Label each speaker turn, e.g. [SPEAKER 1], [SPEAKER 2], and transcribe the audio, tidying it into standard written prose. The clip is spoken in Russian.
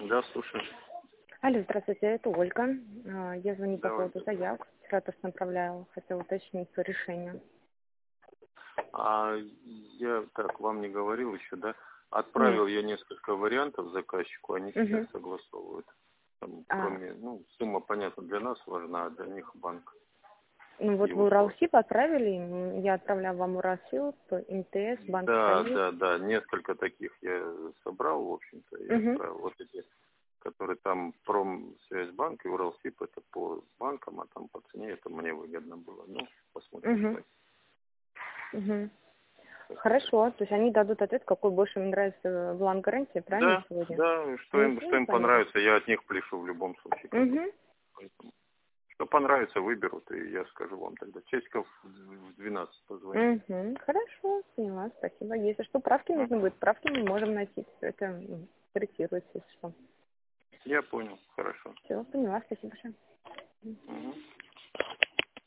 [SPEAKER 1] Да, слушаю.
[SPEAKER 2] Алло, здравствуйте, это Ольга. Я звоню по
[SPEAKER 1] Давайте.
[SPEAKER 2] поводу заявок. Вчера тоже направляла, хотела уточнить свое решение.
[SPEAKER 1] А я так вам не говорил еще, да?
[SPEAKER 2] Нет.
[SPEAKER 1] Отправил я несколько вариантов заказчику, они сейчас
[SPEAKER 2] Угу.
[SPEAKER 1] согласовывают. Там, кроме, сумма, понятно, для нас важна, а для них банк.
[SPEAKER 2] Ну вот
[SPEAKER 1] Его
[SPEAKER 2] вы
[SPEAKER 1] сложно.
[SPEAKER 2] Уралсиб отправили, я отправляла вам Уралсиб, МТС, Банк Союз.
[SPEAKER 1] Да, несколько таких я собрал, в общем-то, и
[SPEAKER 2] Угу.
[SPEAKER 1] отправил. Вот эти, которые там Промсвязьбанк и Уралсиб, это по банкам, а там по цене это мне выгодно было. Ну, посмотрим,
[SPEAKER 2] Угу.
[SPEAKER 1] что
[SPEAKER 2] Угу.
[SPEAKER 1] это.
[SPEAKER 2] Хорошо, то есть они дадут ответ, какой больше им нравится бланк гарантии, правильно,
[SPEAKER 1] Да,
[SPEAKER 2] сегодня?
[SPEAKER 1] да,
[SPEAKER 2] Ну,
[SPEAKER 1] что им
[SPEAKER 2] понятно.
[SPEAKER 1] понравится, я от них пляшу в любом случае.
[SPEAKER 2] Угу.
[SPEAKER 1] Поэтому, что понравится, выберут, и я скажу вам тогда. Часиков в 12 позвоню.
[SPEAKER 2] Угу. Хорошо, поняла, спасибо. Если что, правки нужно будет, правки мы можем найти. Все это корректируется, если что.
[SPEAKER 1] Я понял, хорошо.
[SPEAKER 2] Все, поняла, спасибо большое.